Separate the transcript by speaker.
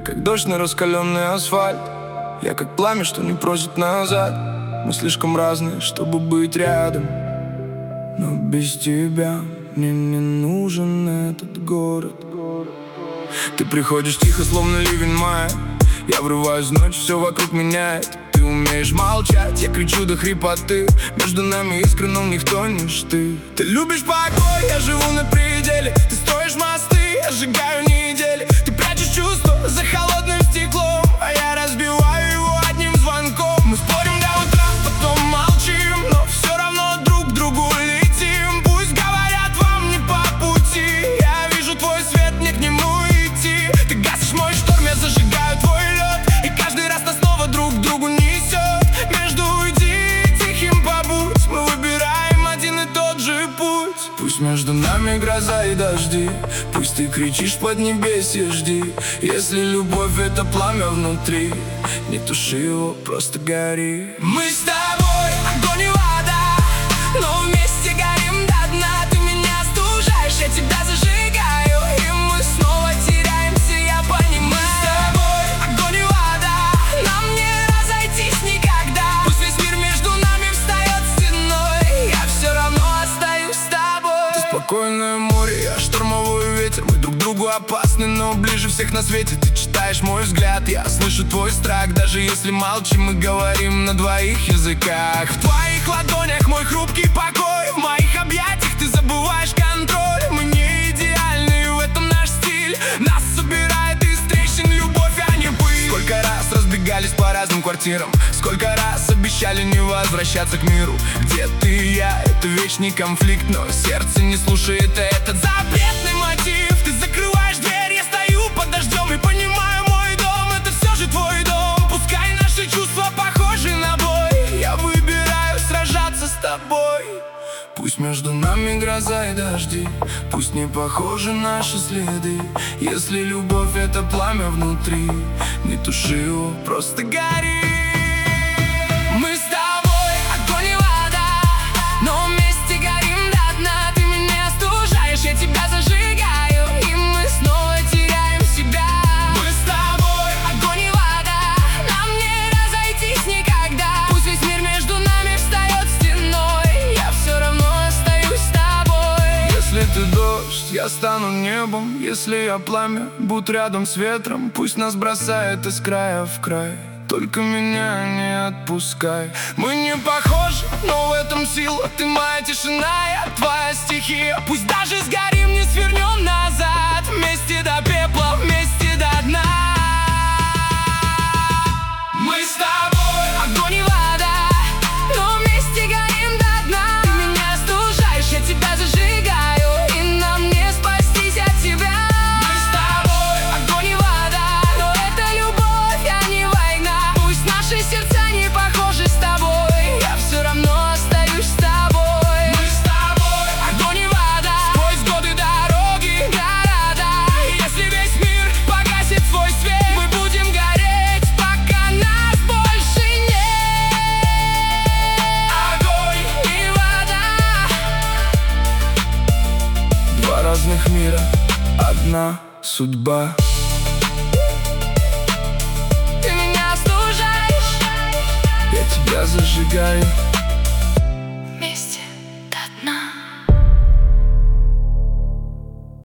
Speaker 1: как дождь на раскаленный асфальт. Я как пламя, что не просит назад. Мы слишком разные, чтобы быть рядом. Но без тебя мне не нужен этот город. Ты приходишь тихо, словно ливень мая. Я врываюсь в ночь, все вокруг меняет. Ты умеешь молчать, я кричу до хрипоты. Между нами искры, но никто не ты. Ты любишь покой, я живу на пределе. Ты строишь мосты, я сжигаю недели. Ты прячешь чувства за холодным стеклом, а я разбиваю его одним звонком. Мы спорим до утра, потом молчим, но все равно друг к другу летим. Пусть говорят, вам не по пути. Я вижу твой свет, мне к нему идти. Ты гасишь мой шторм, я зажигаю твой лед. И каждый раз нас снова друг к другу несет. Между уйди и тихим побудь. Мы выбираем один и тот же путь. Пусть между нами гроза и дожди. Пусть ты кричишь под небесье, жди. Если любовь это пламя внутри, не туши его, просто гори. Мы с тобой огонь и вода, но вместе горим до дна. Ты меня остужаешь, я тебя зажигаю, и мы снова теряемся, я понимаю. Мы с тобой огонь и вода, нам не разойтись никогда. Пусть весь мир между нами встает стеной, я все равно остаюсь с тобой. Ты спокойное море, я штормовой ветер. Мы друг другу опасны, но ближе всех на свете. Ты читаешь мой взгляд, я слышу твой страх. Даже если молчим, мы говорим на двоих языках. В твоих ладонях мой хрупкий покой, в моих объятиях ты забываешь контроль. Мы не идеальны, в этом наш стиль. Нас собирает из трещин любовь, а не пыль. Сколько раз разбегались по разным квартирам, сколько раз обещали не возвращаться к миру. Где ты и я, это вечный конфликт, но сердце не слушает этот запретный мотив. Ты закрываешь дверь, я стою под дождем и понимаю, мой дом это все же твой дом. Пускай наши чувства похожи на бой, я выбираю сражаться с тобой. Пусть между нами гроза и дожди, пусть не похожи наши следы. Если любовь это пламя внутри, не туши его, просто гори. Мы с тобой огонь и вода, но вместе горим до дна. Ты меня остужаешь, я тебя зажигаю, и мы снова теряем себя. Мы с тобой огонь и вода, нам не разойтись никогда. Пусть весь мир между нами встает стеной, я все равно остаюсь с тобой. Если ты дождь, я стану небом. Если я пламя, будь рядом с ветром. Пусть нас бросает из края в край, только меня не отпускай. Мы не похожи, но в этом сила. Ты моя тишина, я твоя стихия. Пусть даже сгорим, не свернем назад. Вместе до пепла, вместе до дна. Мы с тобой огонь и вода, но вместе горим до дна. Ты меня остужаешь, я тебя зажигаю, и нам не спастись от тебя. Мы с тобой огонь и вода, но это любовь, а не война. Пусть наши сердца не похожи с тобой, я все равно остаюсь с тобой. Мы с тобой огонь и вода, сквозь годы, дороги, города. Если весь мир погасит свой свет, мы будем гореть, пока нас больше нет. Огонь и вода. Два разных мира, одна судьба. Ты меня остужаешь, я тебя зажигаю,